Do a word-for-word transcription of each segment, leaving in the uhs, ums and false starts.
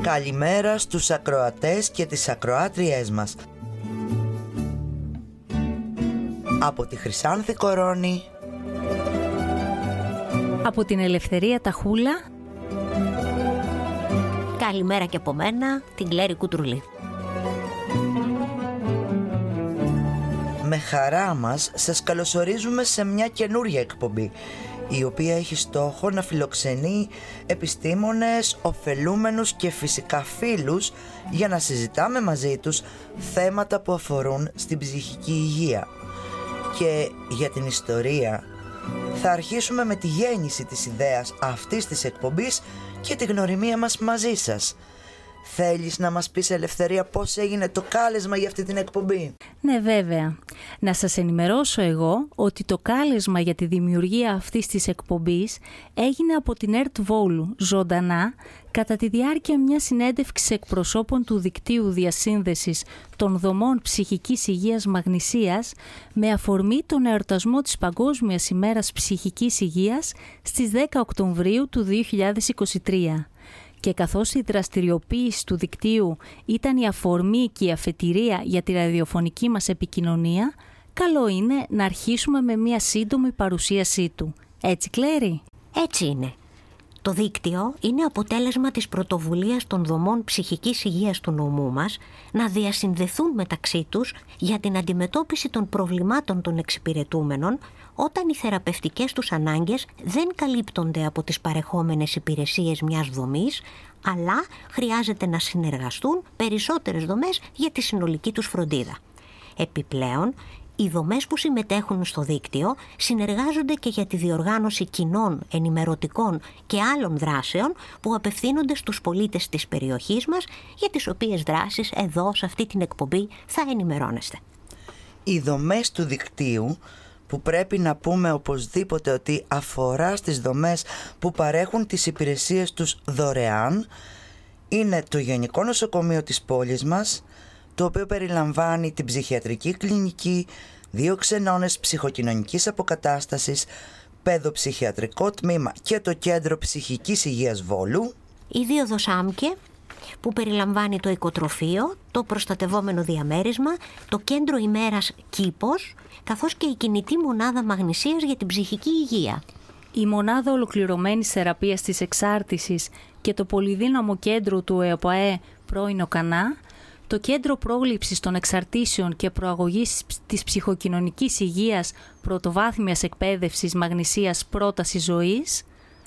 Καλημέρα στους ακροατές και τις ακροάτριές μας. Από τη Χρυσάνθη Κορώνη, από την Ελευθερία Ταχούλα, καλημέρα και από μένα, την Κλέρη Κουτρουλή. Με χαρά μας σας καλωσορίζουμε σε μια καινούρια εκπομπή, η οποία έχει στόχο να φιλοξενεί επιστήμονες, ωφελούμενους και φυσικά φίλους για να συζητάμε μαζί τους θέματα που αφορούν στην ψυχική υγεία. Και για την ιστορία θα αρχίσουμε με τη γέννηση της ιδέας αυτής της εκπομπής και τη γνωριμία μας μαζί σας. Θέλεις να μας πεις, Ελευθερία, πώς έγινε το κάλεσμα για αυτή την εκπομπή? Ναι, βέβαια. Να σας ενημερώσω εγώ ότι το κάλεσμα για τη δημιουργία αυτής της εκπομπής έγινε από την ΕΡΤ Βόλου ζωντανά κατά τη διάρκεια μιας συνέντευξης εκπροσώπων του Δικτύου Διασύνδεσης των Δομών Ψυχικής Υγείας Μαγνησίας με αφορμή τον εορτασμό της Παγκόσμιας ημέρας Ψυχικής Υγείας στις δέκα Οκτωβρίου του δύο χιλιάδες είκοσι τρία. Και καθώς η δραστηριοποίηση του δικτύου ήταν η αφορμή και η αφετηρία για τη ραδιοφωνική μας επικοινωνία, καλό είναι να αρχίσουμε με μια σύντομη παρουσίασή του. Έτσι, Κλέρη? Έτσι είναι. Το δίκτυο είναι αποτέλεσμα της πρωτοβουλίας των δομών ψυχικής υγείας του νομού μας να διασυνδεθούν μεταξύ τους για την αντιμετώπιση των προβλημάτων των εξυπηρετούμενων όταν οι θεραπευτικές τους ανάγκες δεν καλύπτονται από τις παρεχόμενες υπηρεσίες μιας δομής, αλλά χρειάζεται να συνεργαστούν περισσότερες δομές για τη συνολική τους φροντίδα. Επιπλέον, οι δομές που συμμετέχουν στο δίκτυο συνεργάζονται και για τη διοργάνωση κοινών, ενημερωτικών και άλλων δράσεων που απευθύνονται στους πολίτες της περιοχής μας, για τις οποίες δράσεις εδώ σε αυτή την εκπομπή θα ενημερώνεστε. Οι δομές του δικτύου, που πρέπει να πούμε οπωσδήποτε ότι αφορά στις δομές που παρέχουν τις υπηρεσίες τους δωρεάν, είναι το Γενικό Νοσοκομείο της πόλης μας, το οποίο περιλαμβάνει την ψυχιατρική κλινική, δύο ξενώνες ψυχοκοινωνικής αποκατάστασης, παιδοψυχιατρικό τμήμα και το Κέντρο Ψυχικής Υγείας Βόλου, η δίωδος Άμκε, που περιλαμβάνει το οικοτροφείο, το προστατευόμενο διαμέρισμα, το Κέντρο Ημέρας Κήπος, καθώς και η κινητή μονάδα μαγνησίας για την ψυχική υγεία. Η μονάδα ολοκληρωμένης θεραπείας της εξάρτησης και το πολυδύναμο κέντρο του ΕΟΠΑΕ πρώην ΟΚΑΝΑ, το Κέντρο Πρόληψης των Εξαρτήσεων και Προαγωγής της Ψυχοκοινωνικής Υγείας Πρωτοβάθμιας Εκπαίδευσης Μαγνησίας Πρότασης Ζωής,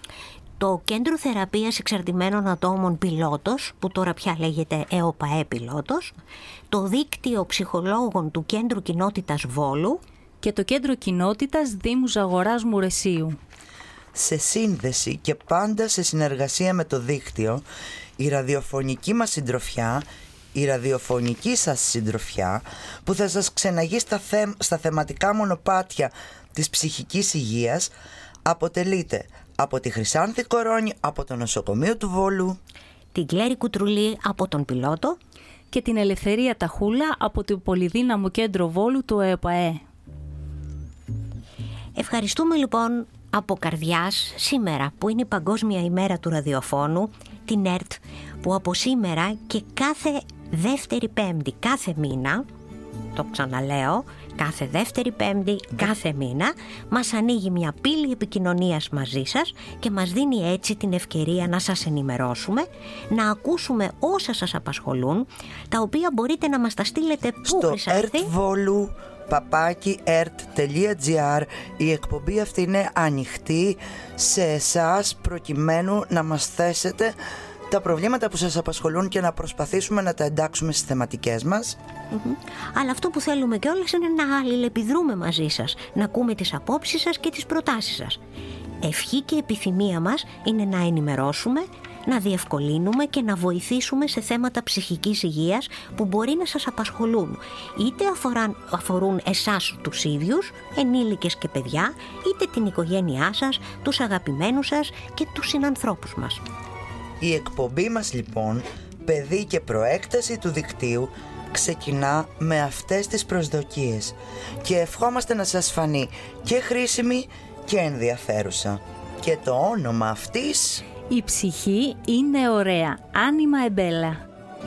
το Κέντρο Θεραπείας Εξαρτημένων Ατόμων Πιλότος, που τώρα πια λέγεται ΕΟΠΑΕ Πιλότος, το Δίκτυο Ψυχολόγων του Κέντρου Κοινότητας Βόλου και το Κέντρο Κοινότητας Δήμου Ζαγοράς Μουρεσίου. Σε σύνδεση και πάντα σε συνεργασία με το δίκτυο, η ραδιοφωνική μας συντροφιά, η ραδιοφωνική σας συντροφιά, που θα σας ξεναγεί στα, θε... στα θεματικά μονοπάτια της ψυχικής υγείας, αποτελείται από τη Χρυσάνθη Κορώνη, από το Νοσοκομείο του Βόλου, την Κλέρη Κουτρουλή από τον Πιλότο και την Ελευθερία Ταχούλα από το Πολυδύναμο Κέντρο Βόλου του ΕΟΠΑΕ. Ευχαριστούμε λοιπόν από καρδιάς σήμερα, που είναι η Παγκόσμια ημέρα του ραδιοφώνου, την ΕΡΤ, που από σήμερα και κάθε δεύτερη πέμπτη κάθε μήνα, το ξαναλέω, κάθε δεύτερη πέμπτη κάθε μήνα μας ανοίγει μια πύλη επικοινωνίας μαζί σας και μας δίνει έτσι την ευκαιρία να σας ενημερώσουμε, να ακούσουμε όσα σας απασχολούν, τα οποία μπορείτε να μας τα στείλετε πού, στο Χρυσάνθη? ερτβόλου παπάκι ερτ τελεία τζι άρ. Η εκπομπή αυτή είναι ανοιχτή σε εσάς, προκειμένου να μας θέσετε τα προβλήματα που σας απασχολούν και να προσπαθήσουμε να τα εντάξουμε στις θεματικές μας. Mm-hmm. Αλλά αυτό που θέλουμε κιόλας είναι να αλληλεπιδρούμε μαζί σας, να ακούμε τις απόψεις σας και τις προτάσεις σας. Ευχή και επιθυμία μας είναι να ενημερώσουμε, να διευκολύνουμε και να βοηθήσουμε σε θέματα ψυχικής υγείας που μπορεί να σας απασχολούν, είτε αφοράν, αφορούν εσάς τους ίδιους, ενήλικες και παιδιά, είτε την οικογένειά σας, τους αγαπημένους σας και τους συνανθρώπους μας. Η εκπομπή μας λοιπόν, παιδί και προέκταση του δικτύου, ξεκινά με αυτές τις προσδοκίες και ευχόμαστε να σας φανεί και χρήσιμη και ενδιαφέρουσα. Και το όνομα αυτής Η ψυχή είναι ωραία. Άνιμα εμπέλα.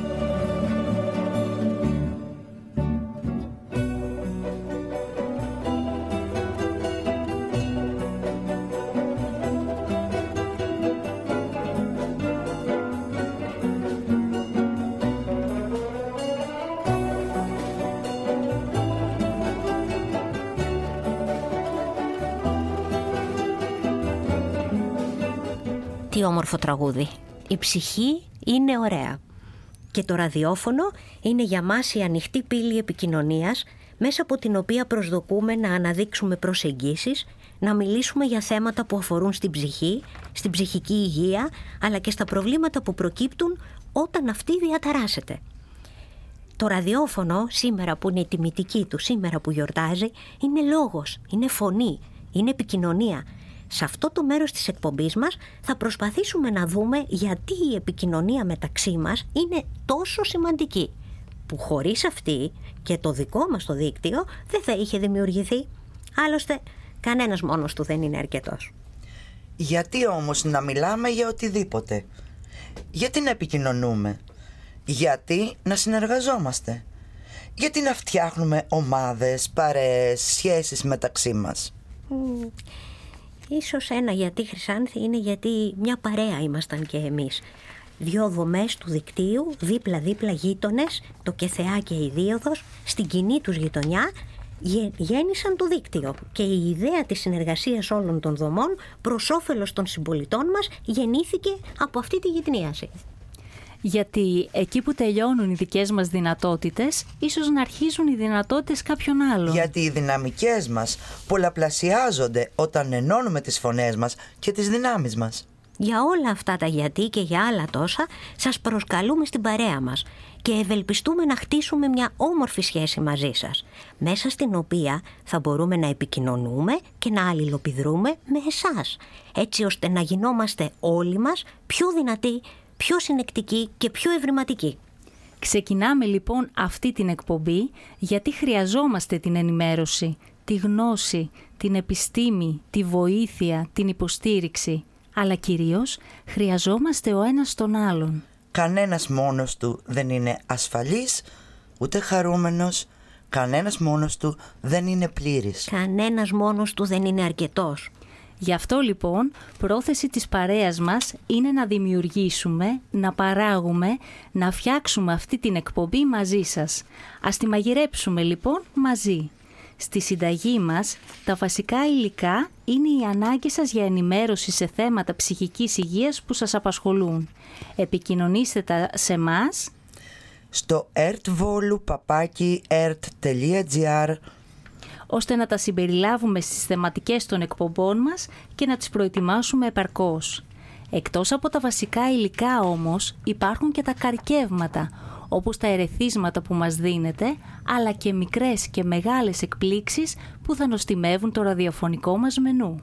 Τι όμορφο τραγούδι. Η ψυχή είναι ωραία. Και το ραδιόφωνο είναι για μας η ανοιχτή πύλη επικοινωνίας, μέσα από την οποία προσδοκούμε να αναδείξουμε προσεγγίσεις, να μιλήσουμε για θέματα που αφορούν στην ψυχή, στην ψυχική υγεία, αλλά και στα προβλήματα που προκύπτουν όταν αυτή διαταράσσεται. Το ραδιόφωνο, σήμερα που είναι η τιμητική του, σήμερα που γιορτάζει, είναι λόγος, είναι φωνή, είναι επικοινωνία. Σε αυτό το μέρος της εκπομπής μας θα προσπαθήσουμε να δούμε γιατί η επικοινωνία μεταξύ μας είναι τόσο σημαντική, που χωρίς αυτή και το δικό μας το δίκτυο δεν θα είχε δημιουργηθεί. Άλλωστε, κανένας μόνος του δεν είναι αρκετός. Γιατί όμως να μιλάμε για οτιδήποτε? Γιατί να επικοινωνούμε? Γιατί να συνεργαζόμαστε? Γιατί να φτιάχνουμε ομάδες, παρέες, σχέσεις μεταξύ μας? Mm. Ίσως ένα γιατί, Χρυσάνθη, είναι γιατί μια παρέα ήμασταν και εμείς. Δυο δομές του δικτύου, δίπλα-δίπλα γείτονες, το ΚΕΘΕΑ και η Δίωδος, στην κοινή τους γειτονιά γέννησαν το δίκτυο. Και η ιδέα της συνεργασίας όλων των δομών προς όφελος των συμπολιτών μας γεννήθηκε από αυτή τη γειτονίαση. Γιατί εκεί που τελειώνουν οι δικές μας δυνατότητες, ίσως να αρχίζουν οι δυνατότητες κάποιων άλλων. Γιατί οι δυναμικές μας πολλαπλασιάζονται όταν ενώνουμε τις φωνές μας και τις δυνάμεις μας. Για όλα αυτά τα γιατί και για άλλα τόσα, σας προσκαλούμε στην παρέα μας και ευελπιστούμε να χτίσουμε μια όμορφη σχέση μαζί σας, μέσα στην οποία θα μπορούμε να επικοινωνούμε και να αλληλοπιδρούμε με εσάς, έτσι ώστε να γινόμαστε όλοι μας πιο δυνατοί, πιο συνεκτική και πιο ευρηματική. Ξεκινάμε λοιπόν αυτή την εκπομπή γιατί χρειαζόμαστε την ενημέρωση, τη γνώση, την επιστήμη, τη βοήθεια, την υποστήριξη, αλλά κυρίως χρειαζόμαστε ο ένας τον άλλον. Κανένας μόνος του δεν είναι ασφαλής, ούτε χαρούμενος, κανένας μόνος του δεν είναι πλήρης. Κανένας μόνος του δεν είναι αρκετός. Γι' αυτό λοιπόν πρόθεση της παρέας μας είναι να δημιουργήσουμε, να παράγουμε, να φτιάξουμε αυτή την εκπομπή μαζί σας. Ας τη μαγειρέψουμε λοιπόν μαζί. Στη συνταγή μας τα βασικά υλικά είναι οι ανάγκες σας για ενημέρωση σε θέματα ψυχικής υγείας που σας απασχολούν. Επικοινωνήστε τα σε μας στο ερτβόλου παπάκι ερτ τελεία τζι άρ ώστε να τα συμπεριλάβουμε στις θεματικές των εκπομπών μας και να τις προετοιμάσουμε επαρκώς. Εκτός από τα βασικά υλικά όμως υπάρχουν και τα καρκεύματα, όπως τα ερεθίσματα που μας δίνετε, αλλά και μικρές και μεγάλες εκπλήξεις που θα νοστιμεύουν το ραδιοφωνικό μας μενού.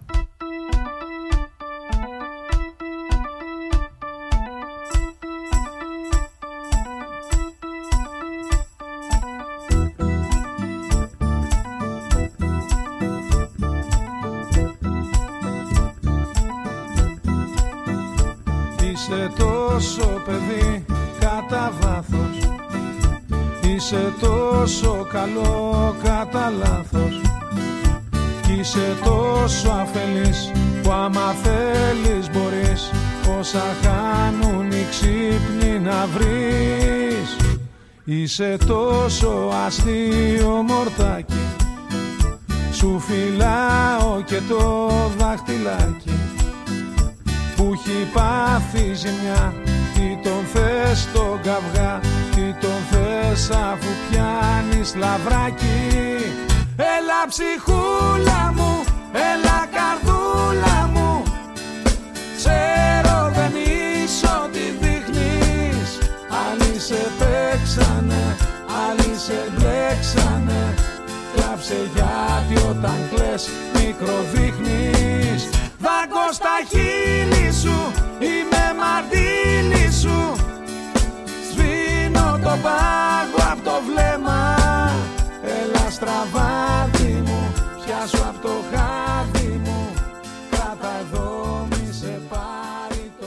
Είσαι τόσο παιδί κατά βάθος, είσαι τόσο καλό κατά λάθος, είσαι τόσο αφελής που άμα θέλεις μπορείς όσα χάνουν οι ξύπνοι να βρεις. Είσαι τόσο αστείο μορτάκι, σου φυλάω και το δάχτυλάκι που έχει πάθει ζημιά. Τι τον θες τον καυγά, τι τον θες αφού πιάνεις λαβράκι. Έλα ψυχούλα μου, έλα καρδούλα μου, ξέρω δεν είσαι ό,τι δείχνεις. Άλλοι σε παίξανε, άλλοι σε μπλέξανε, κλάψε γιατί όταν κλαις μικροδείχνεις. Δάγκω στα χείλη σου, είμαι μαρτύρι σου, σβήνω το πάγο απ' το βλέμμα. Έλα στραβάδι μου, πιάσου απ' το χάδι μου, κράτα εδώ μη σε πάρει το ρεύμα.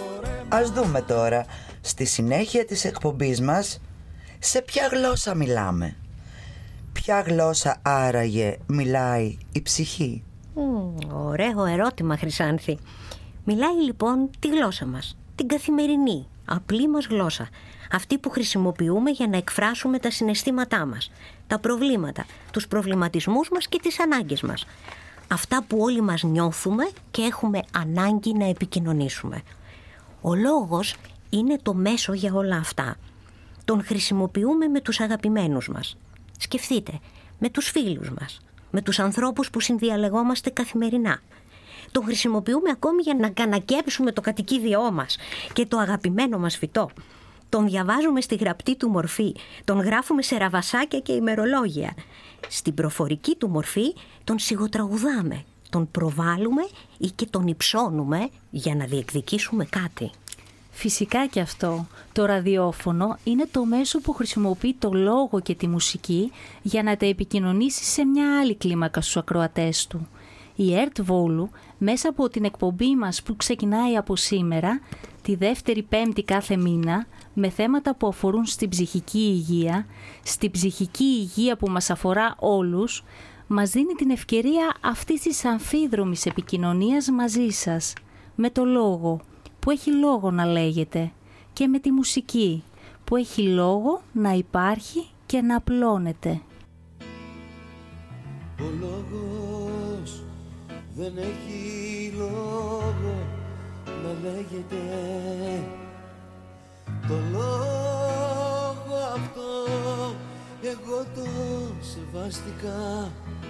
Ας δούμε τώρα, στη συνέχεια της εκπομπής μας, σε ποια γλώσσα μιλάμε. Ποια γλώσσα άραγε μιλάει η ψυχή? Mm, ωραίο ερώτημα, Χρυσάνθη. Μιλάει λοιπόν τη γλώσσα μας, την καθημερινή, απλή μας γλώσσα. Αυτή που χρησιμοποιούμε για να εκφράσουμε τα συναισθήματά μας, τα προβλήματα, τους προβληματισμούς μας και τις ανάγκες μας. Αυτά που όλοι μας νιώθουμε και έχουμε ανάγκη να επικοινωνήσουμε. Ο λόγος είναι το μέσο για όλα αυτά. Τον χρησιμοποιούμε με τους αγαπημένους μας. Σκεφτείτε, με τους φίλους μας, με τους ανθρώπους που συνδιαλεγόμαστε καθημερινά. Τον χρησιμοποιούμε ακόμη για να κανακέψουμε το κατοικίδιό μας και το αγαπημένο μας φυτό. Τον διαβάζουμε στη γραπτή του μορφή, τον γράφουμε σε ραβασάκια και ημερολόγια. Στην προφορική του μορφή τον σιγοτραγουδάμε, τον προβάλλουμε ή και τον υψώνουμε για να διεκδικήσουμε κάτι. Φυσικά και αυτό. Το ραδιόφωνο είναι το μέσο που χρησιμοποιεί το λόγο και τη μουσική για να τα επικοινωνήσει σε μια άλλη κλίμακα στους ακροατές του. Η ΕΡΤ Βόλου, μέσα από την εκπομπή μας που ξεκινάει από σήμερα, τη δεύτερη πέμπτη κάθε μήνα, με θέματα που αφορούν στην ψυχική υγεία, στην ψυχική υγεία που μας αφορά όλους, μας δίνει την ευκαιρία αυτής της αμφίδρομης επικοινωνίας μαζί σας, με το λόγο, που έχει λόγο να λέγεται, και με τη μουσική, που έχει λόγο να υπάρχει και να απλώνεται. Ο λόγος δεν έχει λόγο να λέγεται. Το λόγο αυτό εγώ το σεβάστηκα.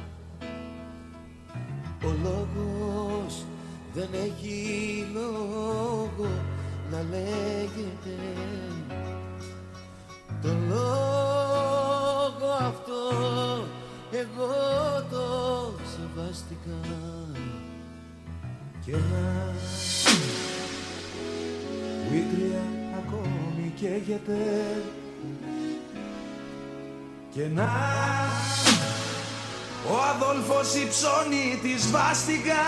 Ο λόγος δεν έχει λόγο να λέγεται. Το λόγο αυτό εγώ το σεβάστηκα. Και να που η κρύα ακόμη καίγεται. Και να ο Αδόλφος υψώνει τη σβάστηκα.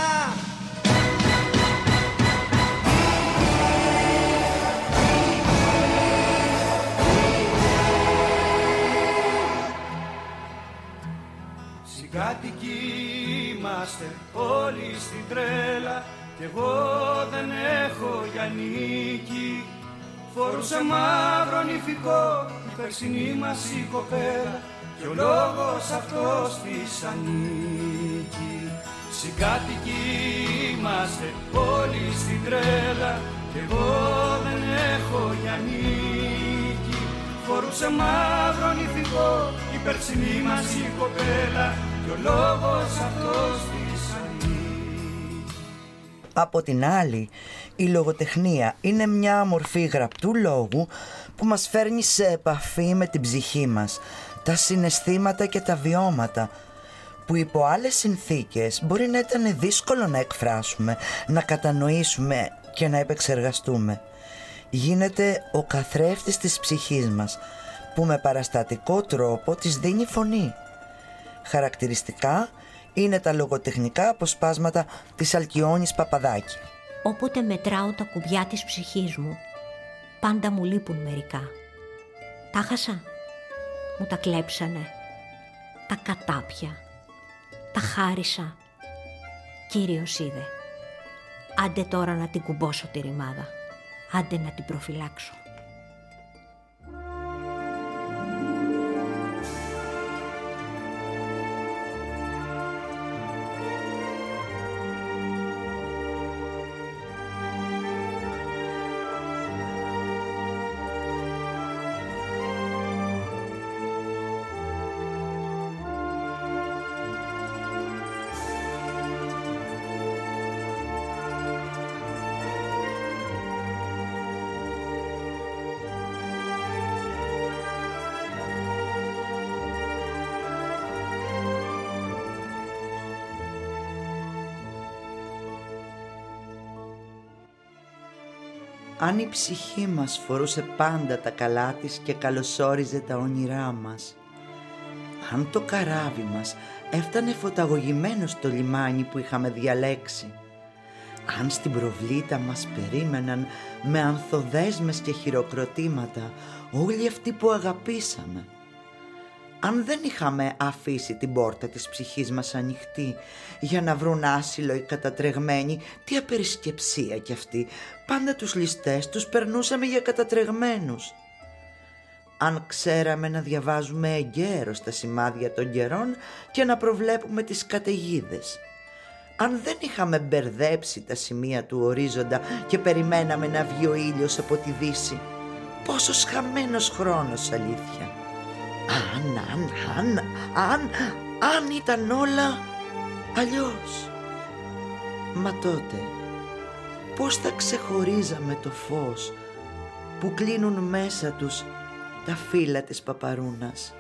Συγκάτοικοι είμαστε όλοι στην τρέλα κι εγώ δεν έχω για νίκη. Φορούσα μαύρο νηφικό η περσινή μας η κοπέλα και ο λόγος αυτός της ανήκει. Συγκάτοικοι είμαστε όλοι στην τρέλα κι εγώ δεν έχω για νίκη. Φορούσα μαύρο νηφικό η περσινή μας η κοπέλα και ο λόγος αυτός της ανήκει. Από την άλλη, η λογοτεχνία είναι μια μορφή γραπτού λόγου που μας φέρνει σε επαφή με την ψυχή μας, τα συναισθήματα και τα βιώματα, που υπό άλλες συνθήκες μπορεί να ήταν δύσκολο να εκφράσουμε, να κατανοήσουμε και να επεξεργαστούμε. Γίνεται ο καθρέφτης της ψυχής μας, που με παραστατικό τρόπο της δίνει φωνή. Χαρακτηριστικά είναι τα λογοτεχνικά αποσπάσματα της Αλκιόνης Παπαδάκη. Όποτε μετράω τα κουμπιά της ψυχής μου, πάντα μου λείπουν μερικά. Τα χάσα, μου τα κλέψανε, τα κατάπια, τα χάρισα. Κύριος είδε. Άντε τώρα να την κουμπώσω τη ρημάδα, άντε να την προφυλάξω. Αν η ψυχή μας φορούσε πάντα τα καλά της και καλωσόριζε τα όνειρά μας, αν το καράβι μας έφτανε φωταγωγημένο στο λιμάνι που είχαμε διαλέξει, Αν στην προβλήτα μας περίμεναν με ανθοδέσμες και χειροκροτήματα όλοι αυτοί που αγαπήσαμε, αν δεν είχαμε αφήσει την πόρτα της ψυχής μας ανοιχτή για να βρουν άσυλο οι κατατρεγμένοι, τι απερισκεψία κι αυτή, πάντα τους ληστές τους περνούσαμε για κατατρεγμένους. Αν ξέραμε να διαβάζουμε εγκαίρως τα σημάδια των καιρών και να προβλέπουμε τις καταιγίδες, αν δεν είχαμε μπερδέψει τα σημεία του ορίζοντα και περιμέναμε να βγει ο ήλιος από τη δύση, πόσος χαμένος χρόνος, αλήθεια. Αν, αν, αν, αν, αν ήταν όλα αλλιώς. Μα τότε πώς θα ξεχωρίζαμε το φως που κλείνουν μέσα τους τα φύλλα της παπαρούνας.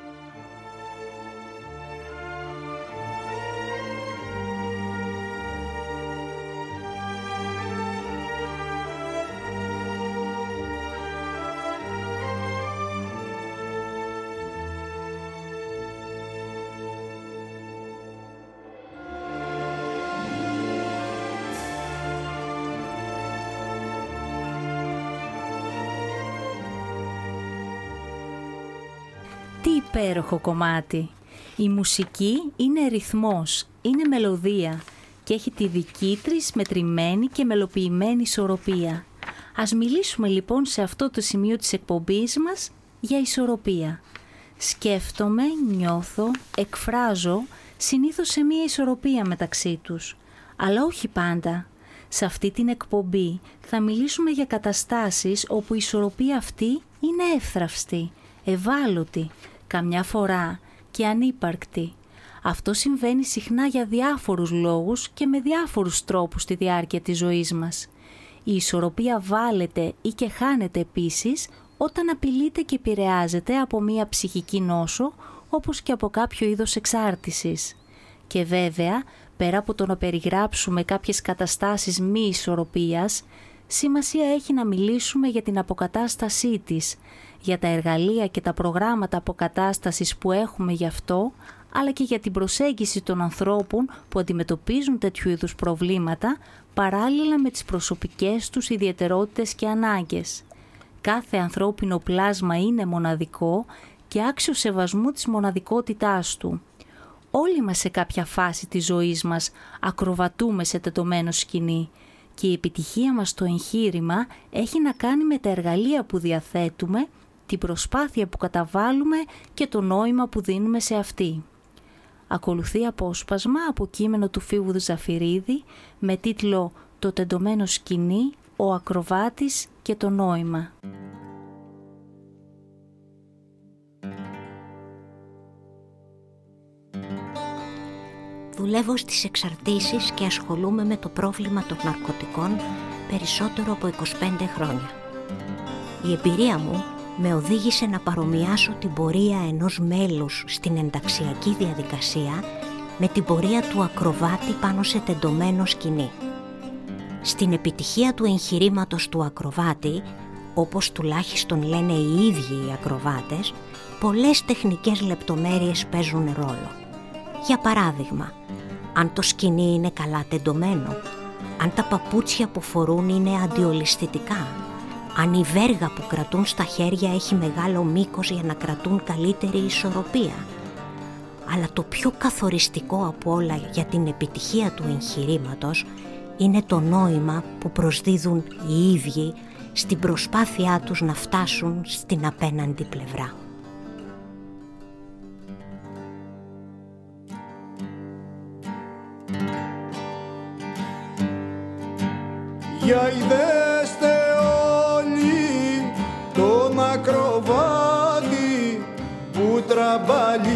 Τι υπέροχο κομμάτι! Η μουσική είναι ρυθμός, είναι μελωδία και έχει τη δική της μετρημένη και μελοποιημένη ισορροπία. Ας μιλήσουμε λοιπόν σε αυτό το σημείο της εκπομπής μας για ισορροπία. Σκέφτομαι, νιώθω, εκφράζω συνήθως σε μία ισορροπία μεταξύ τους, αλλά όχι πάντα. Σε αυτή την εκπομπή θα μιλήσουμε για καταστάσεις όπου η ισορροπία αυτή είναι εύθραυστη, ευάλωτη, καμιά φορά και ανύπαρκτη. Αυτό συμβαίνει συχνά για διάφορους λόγους και με διάφορους τρόπους στη διάρκεια της ζωής μας. Η ισορροπία βάλεται ή και χάνεται επίσης όταν απειλείται και επηρεάζεται από μία ψυχική νόσο, όπως και από κάποιο είδος εξάρτησης. Και βέβαια, πέρα από το να περιγράψουμε κάποιες καταστάσεις μη ισορροπίας, σημασία έχει να μιλήσουμε για την αποκατάστασή της, για τα εργαλεία και τα προγράμματα αποκατάστασης που έχουμε γι' αυτό, αλλά και για την προσέγγιση των ανθρώπων που αντιμετωπίζουν τέτοιου είδους προβλήματα, παράλληλα με τις προσωπικές τους ιδιαιτερότητες και ανάγκες. Κάθε ανθρώπινο πλάσμα είναι μοναδικό και άξιο σεβασμού της μοναδικότητάς του. Όλοι μας σε κάποια φάση της ζωής μας ακροβατούμε σε τεντωμένο σκηνή και η επιτυχία μας στο εγχείρημα έχει να κάνει με τα εργαλεία που διαθέτουμε, την προσπάθεια που καταβάλουμε και το νόημα που δίνουμε σε αυτή. Ακολουθεί απόσπασμα από κείμενο του Φίβου Ζαφυρίδη με τίτλο «Το τεντωμένο σκηνή, ο ακροβάτης και το νόημα». Δουλεύω στις εξαρτήσεις και ασχολούμαι με το πρόβλημα των ναρκωτικών περισσότερο από είκοσι πέντε χρόνια. Η εμπειρία μου με οδήγησε να παρομοιάσω την πορεία ενός μέλους στην ενταξιακή διαδικασία με την πορεία του ακροβάτη πάνω σε τεντωμένο σκηνή. Στην επιτυχία του εγχειρήματος του ακροβάτη, όπως τουλάχιστον λένε οι ίδιοι οι ακροβάτες, πολλές τεχνικές λεπτομέρειες παίζουν ρόλο. Για παράδειγμα, αν το σκηνή είναι καλά τεντωμένο, αν τα παπούτσια που φορούν είναι αντιολισθητικά, αν η βέργα που κρατούν στα χέρια έχει μεγάλο μήκος για να κρατούν καλύτερη ισορροπία. Αλλά το πιο καθοριστικό από όλα για την επιτυχία του εγχειρήματος είναι το νόημα που προσδίδουν οι ίδιοι στην προσπάθειά τους να φτάσουν στην απέναντι πλευρά. Για είδεστε όλοι τον ακροβάτη που τραμπαλίζεται.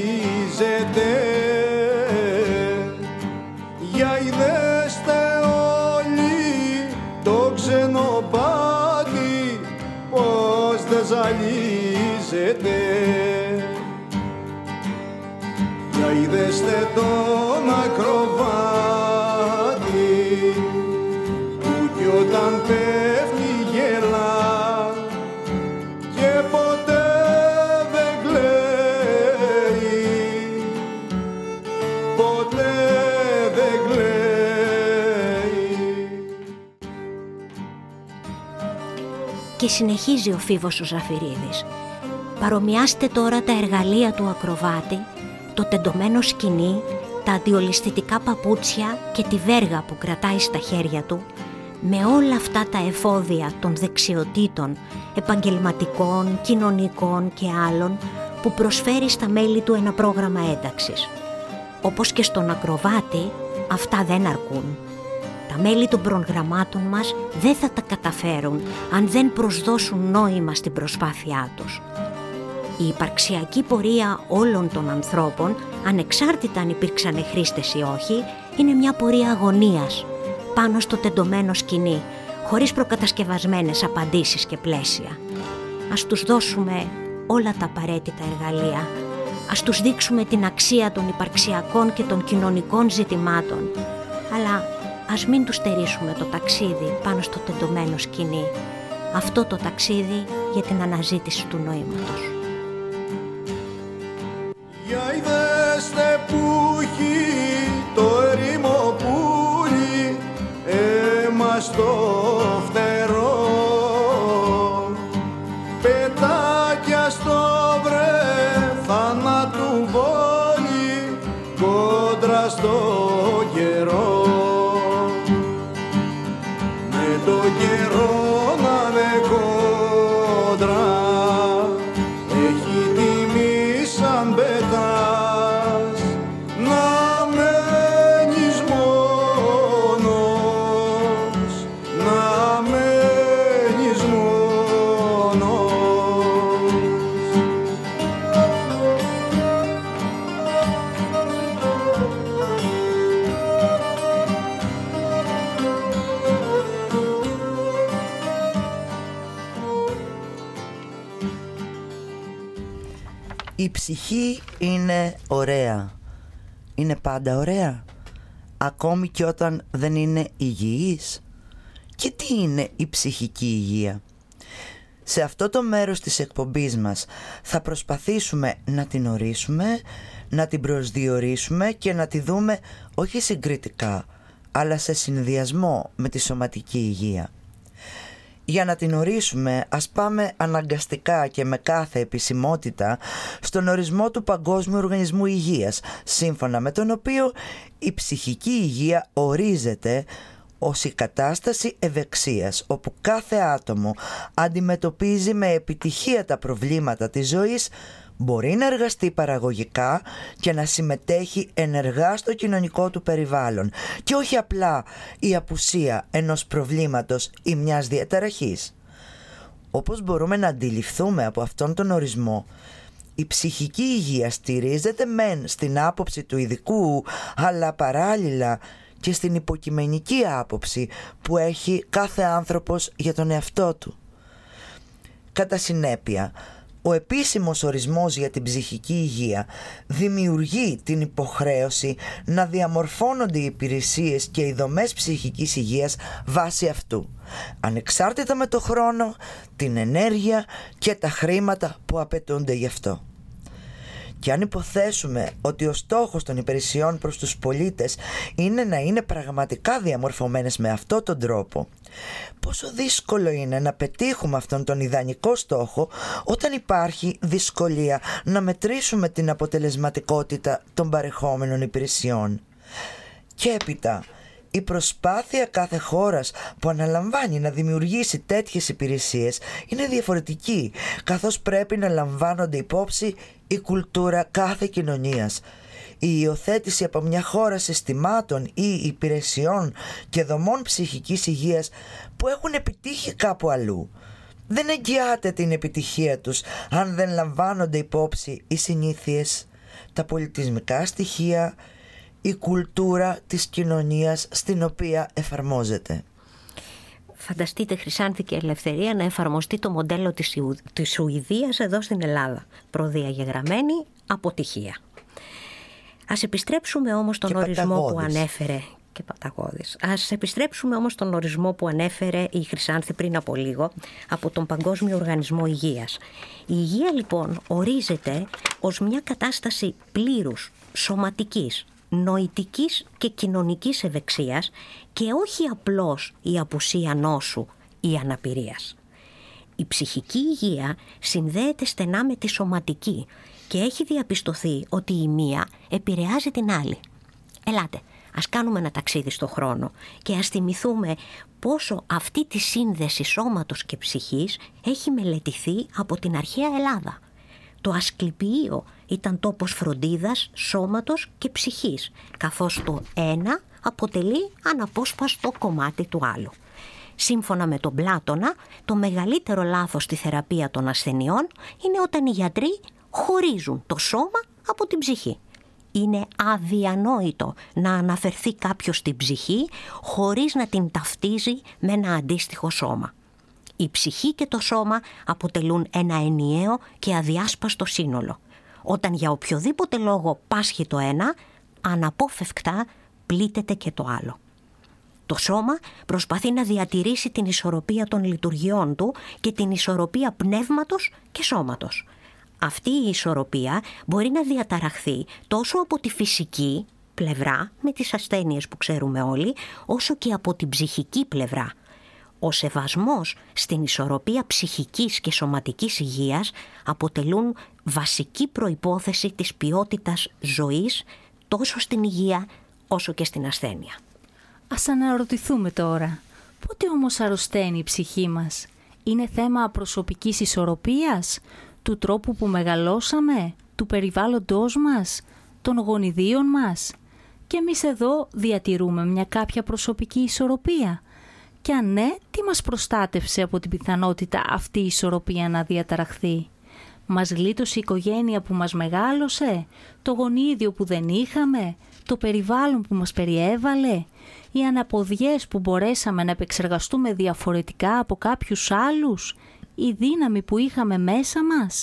Για είδεστε όλοι το ξενοπάτη πως δεν ζαλίζεται. Για είδεστε τον ακροβάτη όταν πέφτει γελά και ποτέ δεν κλαίει, ποτέ δεν κλαίει. Και συνεχίζει ο Φίβος ο Ζαφυρίδης. Παρομοιάστε τώρα τα εργαλεία του ακροβάτη, το τεντωμένο σκοινί, τα αντιολισθητικά παπούτσια και τη βέργα που κρατάει στα χέρια του, με όλα αυτά τα εφόδια των δεξιοτήτων, επαγγελματικών, κοινωνικών και άλλων, που προσφέρει στα μέλη του ένα πρόγραμμα ένταξης. Όπως και στον ακροβάτη, αυτά δεν αρκούν. Τα μέλη των προγραμμάτων μας δεν θα τα καταφέρουν αν δεν προσδώσουν νόημα στην προσπάθειά τους. Η υπαρξιακή πορεία όλων των ανθρώπων, ανεξάρτητα αν υπήρξαν χρήστες ή όχι, είναι μια πορεία αγωνίας, πάνω στο τεντωμένο σκοινί, χωρίς προκατασκευασμένες απαντήσεις και πλαίσια. Ας τους δώσουμε όλα τα απαραίτητα εργαλεία, ας τους δείξουμε την αξία των υπαρξιακών και των κοινωνικών ζητημάτων, αλλά ας μην τους στερήσουμε το ταξίδι πάνω στο τεντωμένο σκοινί, αυτό το ταξίδι για την αναζήτηση του νοήματος. Για είδεστε που έχει το ερήμο πουλί, αίμα στο φτερό, πετάκια στο βρε θανάτου βόλι, κόντρα στο καιρό. Με το καιρό να είναι κόντρα, έχει τιμή σαν πετάς, να μένεις μόνος, να μένεις μόνος. Η ψυχή είναι ωραία. Είναι πάντα ωραία, ακόμη και όταν δεν είναι υγιής. Και τι είναι η ψυχική υγεία? Σε αυτό το μέρος της εκπομπής μας θα προσπαθήσουμε να την ορίσουμε, να την προσδιορίσουμε και να τη δούμε όχι συγκριτικά, αλλά σε συνδυασμό με τη σωματική υγεία. Για να την ορίσουμε, ας πάμε αναγκαστικά και με κάθε επισημότητα στον ορισμό του Παγκόσμιου Οργανισμού Υγείας, σύμφωνα με τον οποίο η ψυχική υγεία ορίζεται ως η κατάσταση ευεξίας, όπου κάθε άτομο αντιμετωπίζει με επιτυχία τα προβλήματα της ζωής, μπορεί να εργαστεί παραγωγικά και να συμμετέχει ενεργά στο κοινωνικό του περιβάλλον και όχι απλά η απουσία ενός προβλήματος ή μιας διαταραχής. Όπως μπορούμε να αντιληφθούμε από αυτόν τον ορισμό, η ψυχική υγεία στηρίζεται μεν στην άποψη του ειδικού, αλλά παράλληλα και στην υποκειμενική άποψη που έχει κάθε άνθρωπος για τον εαυτό του. Κατά συνέπεια, ο επίσημος ορισμός για την ψυχική υγεία δημιουργεί την υποχρέωση να διαμορφώνονται οι υπηρεσίες και οι δομές ψυχικής υγείας βάσει αυτού, ανεξάρτητα με το χρόνο, την ενέργεια και τα χρήματα που απαιτούνται γι' αυτό. Και αν υποθέσουμε ότι ο στόχος των υπηρεσιών προς τους πολίτες είναι να είναι πραγματικά διαμορφωμένες με αυτόν τον τρόπο, πόσο δύσκολο είναι να πετύχουμε αυτόν τον ιδανικό στόχο όταν υπάρχει δυσκολία να μετρήσουμε την αποτελεσματικότητα των παρεχόμενων υπηρεσιών. Και έπειτα, η προσπάθεια κάθε χώρας που αναλαμβάνει να δημιουργήσει τέτοιες υπηρεσίες είναι διαφορετική, καθώς πρέπει να λαμβάνονται υπόψη η κουλτούρα κάθε κοινωνίας. Η υιοθέτηση από μια χώρα συστημάτων ή υπηρεσιών και δομών ψυχικής υγείας που έχουν επιτύχει κάπου αλλού δεν εγγυάται την επιτυχία τους αν δεν λαμβάνονται υπόψη οι συνήθειες, τα πολιτισμικά στοιχεία, η κουλτούρα της κοινωνίας στην οποία εφαρμόζεται. Φανταστείτε, Χρυσάνθη και Ελευθερία, να εφαρμοστεί το μοντέλο της, Ιου... της Σουηδίας εδώ στην Ελλάδα. Προδιαγεγραμμένη αποτυχία. Ας επιστρέψουμε όμως στον ορισμό που ανέφερε και παταγώδης. Ας επιστρέψουμε όμως στον ορισμό που ανέφερε η Χρυσάνθη πριν από λίγο από τον Παγκόσμιο Οργανισμό Υγείας. Η υγεία λοιπόν ορίζεται ως μια κατάσταση πλήρους, σωματικής, νοητικής και κοινωνικής ευεξίας και όχι απλώς η απουσία νόσου ή αναπηρίας. Η ψυχική υγεία συνδέεται στενά με τη σωματική και έχει διαπιστωθεί ότι η μία επηρεάζει την άλλη. Ελάτε, ας κάνουμε ένα ταξίδι στο χρόνο και ας θυμηθούμε πόσο αυτή τη σύνδεση σώματος και ψυχής έχει μελετηθεί από την αρχαία Ελλάδα. Το Ασκληπιείο ήταν τόπος φροντίδας σώματος και ψυχής, καθώς το ένα αποτελεί αναπόσπαστο κομμάτι του άλλου. Σύμφωνα με τον Πλάτωνα, το μεγαλύτερο λάθος στη θεραπεία των ασθενειών είναι όταν οι γιατροί χωρίζουν το σώμα από την ψυχή. Είναι αδιανόητο να αναφερθεί κάποιος στην ψυχή χωρίς να την ταυτίζει με ένα αντίστοιχο σώμα. Η ψυχή και το σώμα αποτελούν ένα ενιαίο και αδιάσπαστο σύνολο. Όταν για οποιοδήποτε λόγο πάσχει το ένα, αναπόφευκτα πλήττεται και το άλλο. Το σώμα προσπαθεί να διατηρήσει την ισορροπία των λειτουργιών του και την ισορροπία πνεύματος και σώματος. Αυτή η ισορροπία μπορεί να διαταραχθεί τόσο από τη φυσική πλευρά, με τις ασθένειες που ξέρουμε όλοι, όσο και από την ψυχική πλευρά. Ο σεβασμός στην ισορροπία ψυχικής και σωματικής υγείας αποτελούν βασική προϋπόθεση της ποιότητας ζωής τόσο στην υγεία όσο και στην ασθένεια. Ας αναρωτηθούμε τώρα, πότε όμως αρρωσταίνει η ψυχή μας? Είναι θέμα προσωπικής ισορροπίας, του τρόπου που μεγαλώσαμε, του περιβάλλοντός μας, των γονιδίων μας? Και εμείς εδώ διατηρούμε μια κάποια προσωπική ισορροπία? Και αν ναι, τι μας προστάτευσε από την πιθανότητα αυτή η ισορροπία να διαταραχθεί? Μας γλίτωσε η οικογένεια που μας μεγάλωσε, το γονίδιο που δεν είχαμε, το περιβάλλον που μας περιέβαλε, οι αναποδιές που μπορέσαμε να επεξεργαστούμε διαφορετικά από κάποιους άλλους, η δύναμη που είχαμε μέσα μας?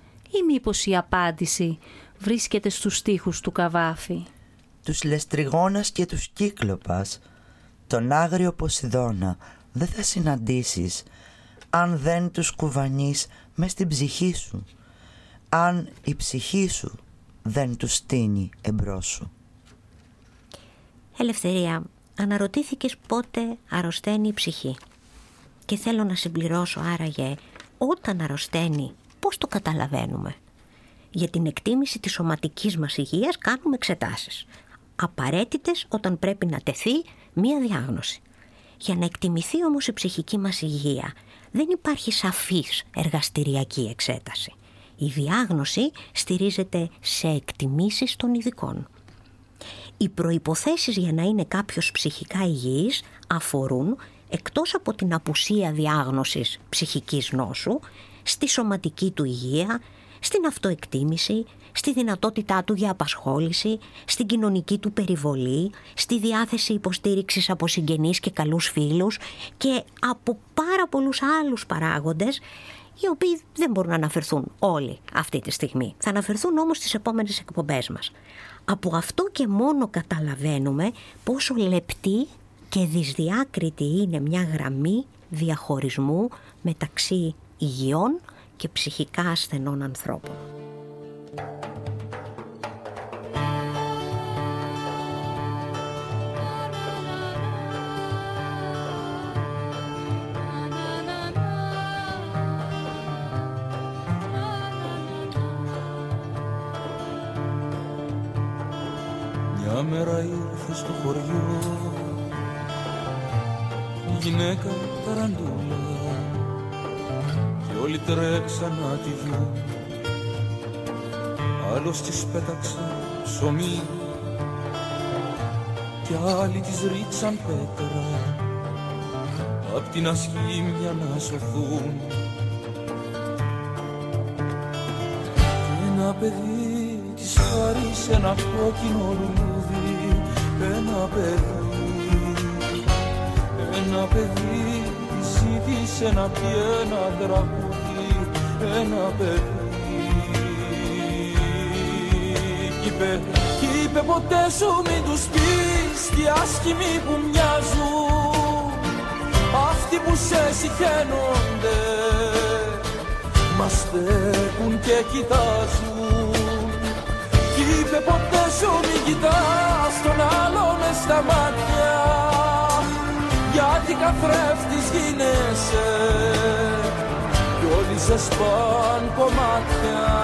Ή μήπως η απάντηση βρίσκεται στους στίχους του Καβάφη? Τους Λεστριγόνας και τους Κύκλοπας, τον άγριο Ποσειδώνα, δεν θα συναντήσεις αν δεν τους κουβανείς μες στην ψυχή σου, αν η ψυχή σου δεν τους στείνει εμπρός σου. Ελευθερία, αναρωτήθηκες πότε αρρωσταίνει η ψυχή. Και θέλω να συμπληρώσω άραγε, όταν αρρωσταίνει, πώς το καταλαβαίνουμε? Για την εκτίμηση της σωματικής μας υγείας κάνουμε εξετάσεις, απαραίτητες όταν πρέπει να τεθεί μία διάγνωση. Για να εκτιμηθεί όμως η ψυχική μας υγεία δεν υπάρχει σαφής εργαστηριακή εξέταση. Η διάγνωση στηρίζεται σε εκτιμήσεις των ειδικών. Οι προϋποθέσεις για να είναι κάποιος ψυχικά υγιής αφορούν, εκτός από την απουσία διάγνωσης ψυχικής νόσου, στη σωματική του υγεία, στην αυτοεκτίμηση, στη δυνατότητά του για απασχόληση, στην κοινωνική του περιβολή, στη διάθεση υποστήριξης από συγγενείς και καλούς φίλους και από πάρα πολλούς άλλους παράγοντες, οι οποίοι δεν μπορούν να αναφερθούν όλοι αυτή τη στιγμή. Θα αναφερθούν όμως στις επόμενες εκπομπές μας. Από αυτό και μόνο καταλαβαίνουμε πόσο λεπτή και δυσδιάκριτη είναι μια γραμμή διαχωρισμού μεταξύ υγιών και ψυχικά ασθενών ανθρώπων. Μια μέρα ήρθε στο χωριό η γυναίκα ταραντούλα και όλοι τρέξαν να τη δουν. Άλλος της πέταξε ψωμί και άλλοι της ρίξαν πέτρα απ' την ασχήμια να σωθούν. Και ένα παιδί της χάρισε ένα κόκκινο λουλούδι, ένα παιδί, ένα παιδί της ζήτησε να πει ένα τραγούδι, ένα παιδί. Κι είπε, κι είπε ποτέ σου μην τους πεις τι άσχημοι που μοιάζουν, αυτοί που σε συχαίνονται μας στέκουν και κοιτάζουν. Κι είπε ποτέ σου μην κοιτάς τον άλλο μες στα μάτια, γιατί καθρέφτης γίνεσαι ξεσπάν κομμάτια.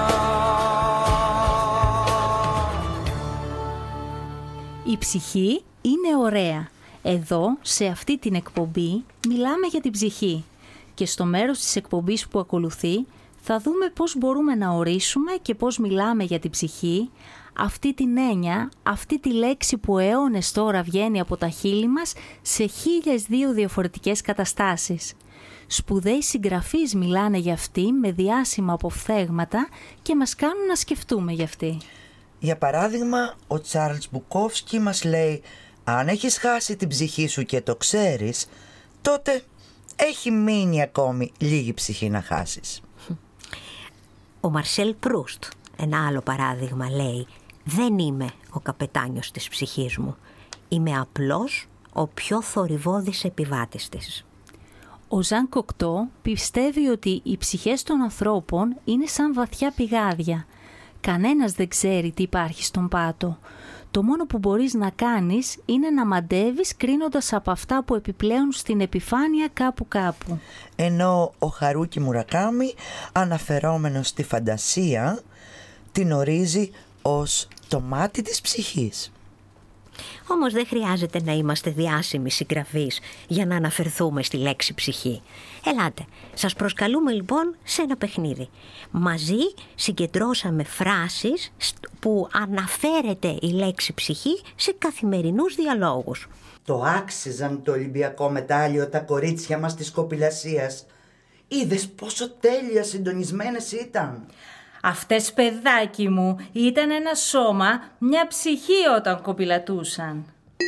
Η ψυχή είναι ωραία. Εδώ, σε αυτή την εκπομπή, μιλάμε για την ψυχή. Και στο μέρος της εκπομπής που ακολουθεί, θα δούμε πώς μπορούμε να ορίσουμε και πώς μιλάμε για την ψυχή, αυτή την έννοια, αυτή τη λέξη που αιώνες τώρα βγαίνει από τα χείλη μας σε χίλιες δύο διαφορετικές καταστάσεις. Σπουδαίοι συγγραφείς μιλάνε για αυτή με διάσημα αποφθέγματα και μας κάνουν να σκεφτούμε για αυτή. Για παράδειγμα, ο Τσάρλς Μπουκόφσκι μας λέει «Αν έχεις χάσει την ψυχή σου και το ξέρεις, τότε έχει μείνει ακόμη λίγη ψυχή να χάσεις». Ο Μαρσέλ Προύστ, ένα άλλο παράδειγμα, λέει «Δεν είμαι ο καπετάνιος της ψυχής μου. Είμαι απλώς ο πιο θορυβώδης επιβάτης της». Ο Ζαν Κοκτό πιστεύει ότι οι ψυχές των ανθρώπων είναι σαν βαθιά πηγάδια. Κανένας δεν ξέρει τι υπάρχει στον πάτο. Το μόνο που μπορείς να κάνεις είναι να μαντεύεις κρίνοντας από αυτά που επιπλέουν στην επιφάνεια κάπου κάπου. Ενώ ο Χαρούκι Μουρακάμι, αναφερόμενος στη φαντασία, την ορίζει ως το μάτι της ψυχής. Όμως δεν χρειάζεται να είμαστε διάσημοι συγγραφείς για να αναφερθούμε στη λέξη ψυχή. Ελάτε, σας προσκαλούμε λοιπόν σε ένα παιχνίδι. Μαζί συγκεντρώσαμε φράσεις που αναφέρεται η λέξη ψυχή σε καθημερινούς διαλόγους. Το άξιζαν το Ολυμπιακό μετάλλιο τα κορίτσια μας της κοπηλασίας. Είδες πόσο τέλεια συντονισμένες ήταν. Αυτές, παιδάκι μου, ήταν ένα σώμα, μια ψυχή όταν κοπηλατούσαν.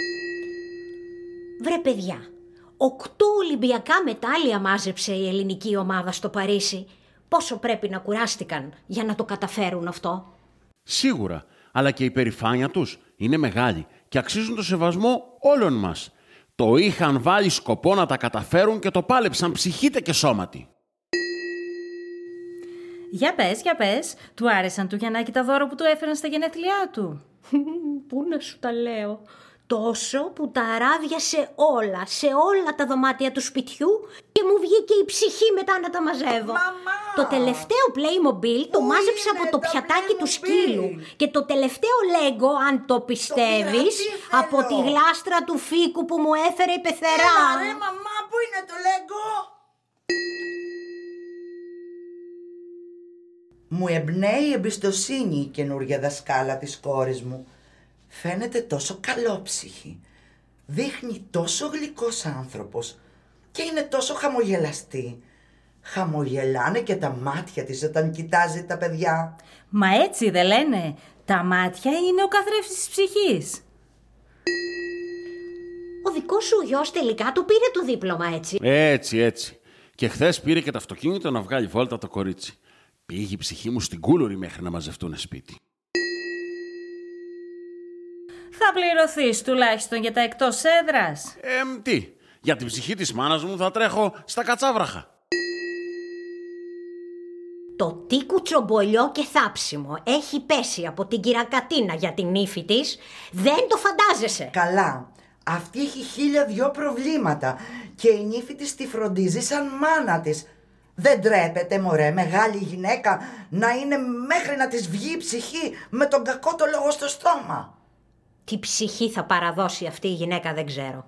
Βρε παιδιά, οκτώ Ολυμπιακά μετάλλια μάζεψε η ελληνική ομάδα στο Παρίσι. Πόσο πρέπει να κουράστηκαν για να το καταφέρουν αυτό. Σίγουρα, αλλά και η περηφάνεια τους είναι μεγάλη και αξίζουν το σεβασμό όλων μας. Το είχαν βάλει σκοπό να τα καταφέρουν και το πάλεψαν ψυχήτε και σώματι. Για πες, για πες, του άρεσαν του Γιαννάκη τα δώρα που του έφεραν στα γενέθλιά του? Πού να σου τα λέω. Τόσο που τα αράδιασε όλα, σε όλα τα δωμάτια του σπιτιού και μου βγήκε η ψυχή μετά να τα μαζεύω. Μαμά! Το τελευταίο Playmobil το μάζεψε από το πιατάκι του σκύλου. Και το τελευταίο Lego, αν το πιστεύεις, το από τη γλάστρα του Φίκου που μου έφερε η πεθερά. Έλα ρε μαμά, πού είναι το Lego? Μου εμπνέει η εμπιστοσύνη η καινούργια δασκάλα της κόρης μου. Φαίνεται τόσο καλόψυχη. Δείχνει τόσο γλυκός άνθρωπος και είναι τόσο χαμογελαστή. Χαμογελάνε και τα μάτια της όταν κοιτάζει τα παιδιά. Μα έτσι δεν λένε? Τα μάτια είναι ο καθρέφτης της ψυχής. Ο δικός σου γιος τελικά του πήρε το δίπλωμα, έτσι? Έτσι, έτσι. Και χθες πήρε και το αυτοκίνητο να βγάλει βόλτα το κορίτσι. Πήγε η ψυχή μου στην Κούλουρη μέχρι να μαζευτούν σπίτι. Θα πληρωθείς τουλάχιστον για τα εκτός έδρας. Ε, τι, για την ψυχή της μάνας μου θα τρέχω στα κατσάβραχα. Το τι κουτσομπολιό και θάψιμο έχει πέσει από την κυρακατίνα για την ύφη της, δεν το φαντάζεσαι. Καλά, αυτή έχει χίλια δυο προβλήματα και η νύφη της τη φροντίζει σαν μάνα της. Δεν τρέπεται μωρέ μεγάλη γυναίκα να είναι μέχρι να της βγει η ψυχή με τον κακό το λόγο στο στόμα. Τι ψυχή θα παραδώσει αυτή η γυναίκα δεν ξέρω.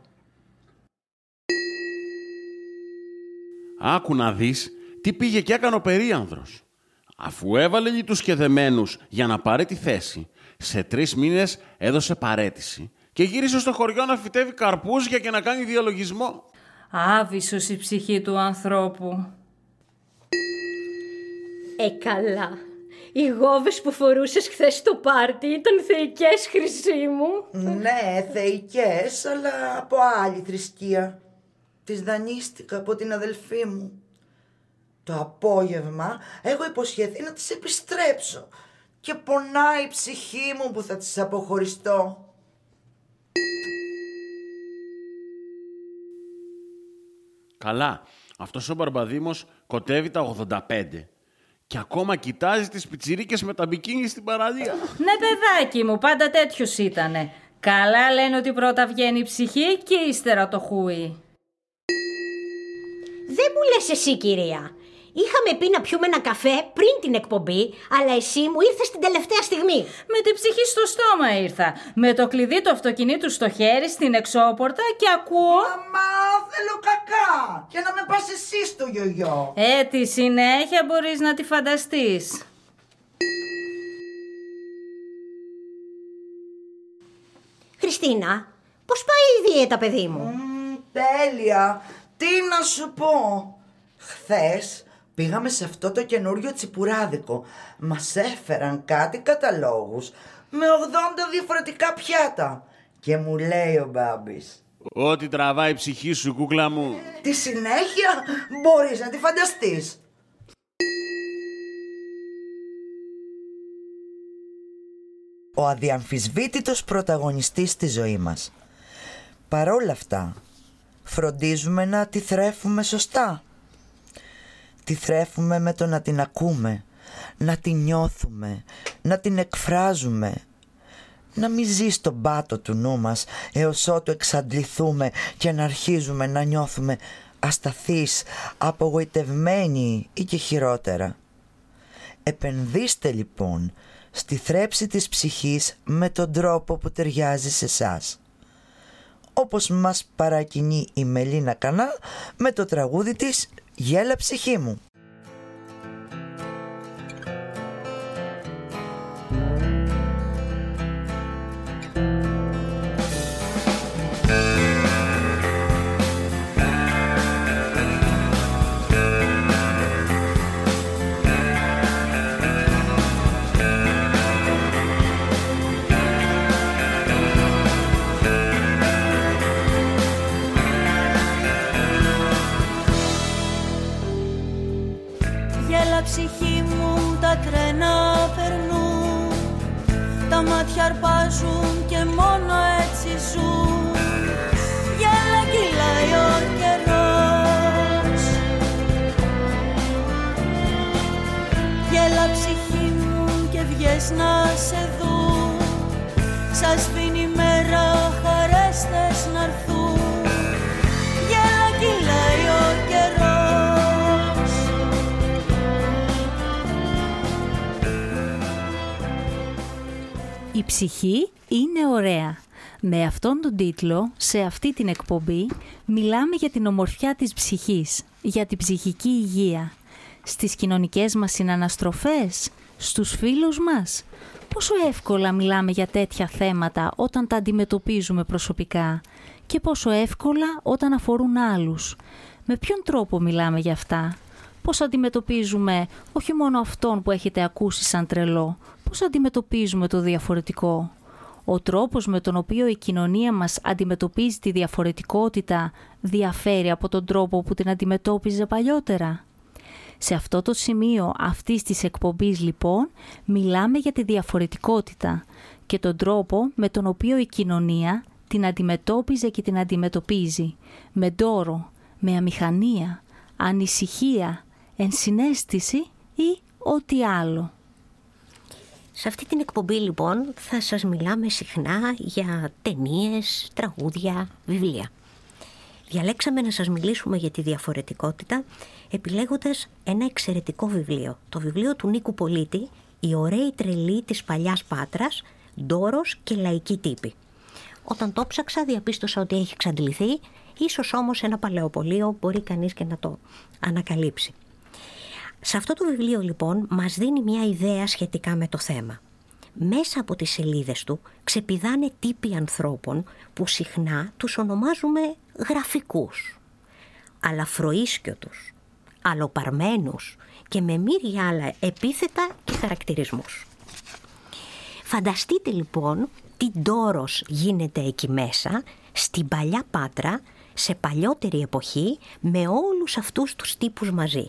Άκου να δεις τι πήγε και έκανε ο περίανδρος. Αφού έβαλε λιτούς και δεμένους για να πάρει τη θέση, σε τρεις μήνες έδωσε παραίτηση και γύρισε στο χωριό να φυτεύει καρπούζια και να κάνει διαλογισμό. Άβυσσος η ψυχή του ανθρώπου. Ε, καλά. Οι γόβες που φορούσες χθες στο πάρτι ήταν θεϊκές, χρυσή μου. Ναι, θεϊκές, αλλά από άλλη θρησκεία. Τις δανείστηκα από την αδελφή μου. Το απόγευμα έχω υποσχεθεί να τις επιστρέψω και πονάει η ψυχή μου που θα τις αποχωριστώ. Καλά, αυτός ο Μπαρμπαδήμος κοτεύει τα ογδόντα πέντε και ακόμα κοιτάζει τις πιτσιρίκες με τα μπικίνι στην παραλία. Ναι παιδάκι μου, πάντα τέτοιος ήτανε. Καλά λένε ότι πρώτα βγαίνει η ψυχή και ύστερα το χούι. Δεν μου λες εσύ, κυρία. είχαμε πει να πιούμε ένα καφέ πριν την εκπομπή, αλλά εσύ μου ήρθες την τελευταία στιγμή. Με την ψυχή στο στόμα ήρθα. Με το κλειδί του αυτοκινήτου στο χέρι, στην εξώπορτα και ακούω... Μαμά, θέλω κακά. Και να με πας εσύ στο γιογιό. Ε, τη συνέχεια μπορείς να τη φανταστείς. Χριστίνα, πώς πάει η δίαιτα, παιδί μου? Mm, τέλεια. Τι να σου πω. Χθες πήγαμε σε αυτό το καινούριο τσιπουράδικο. Μας έφεραν κάτι καταλόγους με ογδόντα διαφορετικά πιάτα. Και μου λέει ο Μπάμπης: Ό,τι τραβάει η ψυχή σου, κούκλα μου. Τη συνέχεια μπορείς να τη φανταστείς. Ο αδιαμφισβήτητος πρωταγωνιστής στη ζωή μας. Παρόλα αυτά, φροντίζουμε να τη θρέφουμε σωστά. Τη θρέφουμε με το να την ακούμε, να την νιώθουμε, να την εκφράζουμε. Να μην ζει στον πάτο του νου μας έως ότου εξαντληθούμε και να αρχίζουμε να νιώθουμε ασταθείς, απογοητευμένοι ή και χειρότερα. Επενδύστε λοιπόν στη θρέψη της ψυχής με τον τρόπο που ταιριάζει σε εσάς. Όπως μας παρακινεί η Μελίνα Κανά με το τραγούδι της «Γέλα ψυχή μου». Ψυχή μου τα τρένα περνούν, τα μάτια αρπάζουν και μόνο έτσι ζουν. Γέλα κυλάει ο καιρός, γέλα ψυχή μου και βγες να σε δουν. Σας σβήνει η μέρα, χαρές θες να'ρθούν. Γέλα κυλάει ο καιρός. Η ψυχή είναι ωραία. Με αυτόν τον τίτλο, σε αυτή την εκπομπή, μιλάμε για την ομορφιά της ψυχής, για την ψυχική υγεία, στις κοινωνικές μας συναναστροφές, στους φίλους μας. Πόσο εύκολα μιλάμε για τέτοια θέματα όταν τα αντιμετωπίζουμε προσωπικά και πόσο εύκολα όταν αφορούν άλλους. Με ποιον τρόπο μιλάμε για αυτά? Πώς αντιμετωπίζουμε όχι μόνο αυτόν που έχετε ακούσει σαν τρελό, πώς αντιμετωπίζουμε το διαφορετικό? Ο τρόπος με τον οποίο η κοινωνία μας αντιμετωπίζει τη διαφορετικότητα διαφέρει από τον τρόπο που την αντιμετώπιζε παλιότερα. Σε αυτό το σημείο αυτής της εκπομπής λοιπόν μιλάμε για τη διαφορετικότητα και τον τρόπο με τον οποίο η κοινωνία την αντιμετώπιζε και την αντιμετωπίζει, με ντόρο, με αμηχανία, ανησυχία, ενσυναίσθηση ή ό,τι άλλο. Σε αυτή την εκπομπή λοιπόν θα σας μιλάμε συχνά για ταινίες, τραγούδια, βιβλία. Διαλέξαμε να σας μιλήσουμε για τη διαφορετικότητα επιλέγοντας ένα εξαιρετικό βιβλίο. Το βιβλίο του Νίκου Πολίτη, «Οι ωραίοι τρελοί της παλιάς Πάτρας, ντόρος και λαϊκή τύπη». Όταν το ψάξα διαπίστωσα ότι έχει εξαντληθεί, ίσως όμως ένα παλαιοπωλείο μπορεί κανείς και να το ανακαλύψει. Σε αυτό το βιβλίο λοιπόν μας δίνει μια ιδέα σχετικά με το θέμα. Μέσα από τις σελίδες του ξεπηδάνε τύποι ανθρώπων που συχνά τους ονομάζουμε γραφικούς, αλαφροίσκιωτους, αλλοπαρμένους και με μύρια άλλα επίθετα και χαρακτηρισμούς. Φανταστείτε λοιπόν τι ντόρος γίνεται εκεί μέσα, στην παλιά Πάτρα, σε παλιότερη εποχή, με όλους αυτούς τους τύπους μαζί.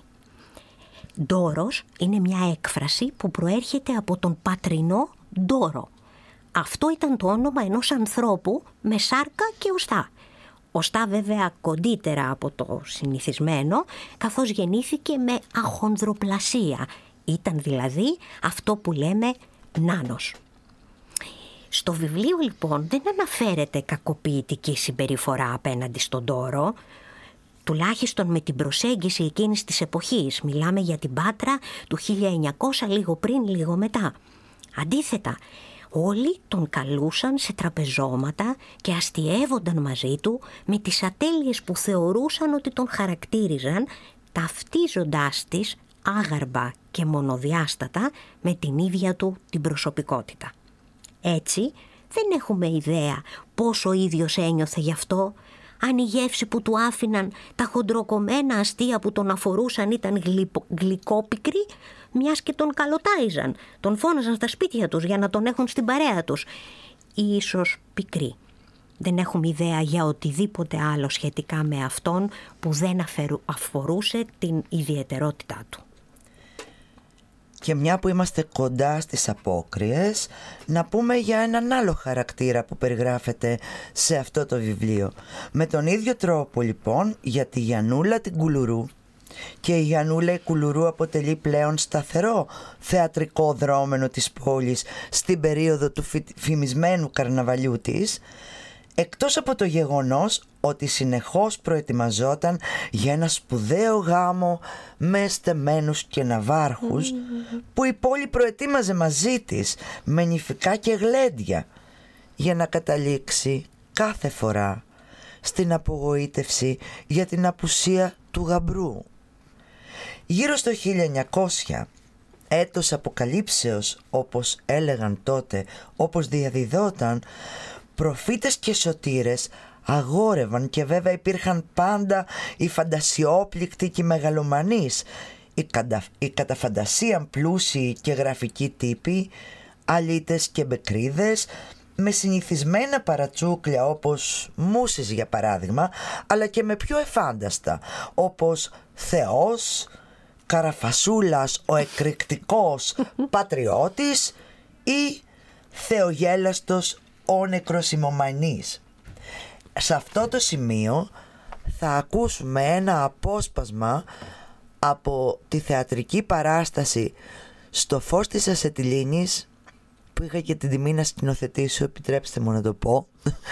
Ντόρος είναι μια έκφραση που προέρχεται από τον πατρινό ντόρο. Αυτό ήταν το όνομα ενός ανθρώπου με σάρκα και οστά. Οστά βέβαια κοντύτερα από το συνηθισμένο, καθώς γεννήθηκε με αχονδροπλασία. Ήταν δηλαδή αυτό που λέμε νάνος. Στο βιβλίο λοιπόν δεν αναφέρεται κακοποιητική συμπεριφορά απέναντι στον ντόρο. τουλάχιστον με την προσέγγιση εκείνης της εποχής. Μιλάμε για την Πάτρα του χίλια εννιακόσια, λίγο πριν, λίγο μετά. Αντίθετα, όλοι τον καλούσαν σε τραπεζώματα και αστιεύονταν μαζί του με τις ατέλειες που θεωρούσαν ότι τον χαρακτήριζαν, ταυτίζοντάς τις άγαρμπα και μονοδιάστατα με την ίδια του την προσωπικότητα. Έτσι, δεν έχουμε ιδέα πόσο ο ίδιος ένιωθε γι' αυτό, αν η γεύση που του άφηναν τα χοντροκομμένα αστεία που τον αφορούσαν ήταν γλυκό, γλυκόπικρη, μιας και τον καλοτάιζαν, τον φώναζαν στα σπίτια τους για να τον έχουν στην παρέα τους, ή ίσως πικρή. Δεν έχουμε ιδέα για οτιδήποτε άλλο σχετικά με αυτόν που δεν αφορούσε την ιδιαιτερότητά του. Και μια που είμαστε κοντά στις απόκριες, να πούμε για έναν άλλο χαρακτήρα που περιγράφεται σε αυτό το βιβλίο. Με τον ίδιο τρόπο λοιπόν για τη Γιαννούλα την Κουλουρού. Και η Γιαννούλα η Κουλουρού αποτελεί πλέον σταθερό θεατρικό δρόμενο της πόλης στην περίοδο του φημισμένου καρναβαλιού της, εκτός από το γεγονός ότι συνεχώς προετοιμαζόταν για ένα σπουδαίο γάμο με στεμένους και ναυάρχους που η πόλη προετοίμαζε μαζί της με νηφικά και γλέντια, για να καταλήξει κάθε φορά στην απογοήτευση για την απουσία του γαμπρού. Γύρω στο χίλια εννιακόσια, έτος αποκαλύψεως όπως έλεγαν τότε, όπως διαδιδόταν, προφήτες και σωτήρες αγόρευαν, και βέβαια υπήρχαν πάντα οι φαντασιόπληκτοι και οι μεγαλομανείς, οι, κατα... οι καταφαντασίαν πλούσιοι και γραφικοί τύποι, αλήτες και μπεκρίδες, με συνηθισμένα παρατσούκλια όπως μούσες για παράδειγμα, αλλά και με πιο εφάνταστα όπως Θεός, Καραφασούλας ο εκρηκτικός πατριώτης ή Θεογέλαστος ο νεκροσιμομανής. Σε αυτό το σημείο θα ακούσουμε ένα απόσπασμα από τη θεατρική παράσταση στο Φως της Ασετιλίνης, που είχα και την τιμή να σκηνοθετήσω, επιτρέψτε μου να το πω,